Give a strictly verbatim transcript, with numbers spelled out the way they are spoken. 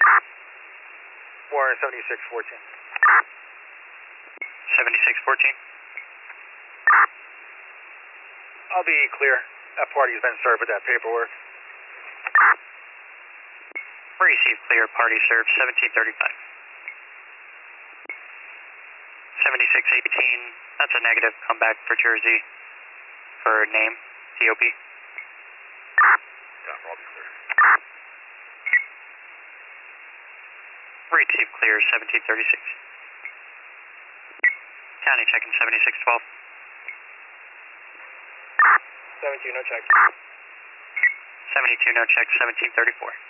Warren seventy-six fourteen. seventy-six fourteen. I'll be clear. That party's been served with that paperwork. Receive clear, party served, seventeen thirty-five. seventy-six eighteen, that's a negative, come back for Jersey for name, T O P. Yeah, I'll be clear. Receive clear, seventeen thirty-six. County checking seventy-six twelve. seventy-two, no check. seventy-two, no check, seventeen thirty-four.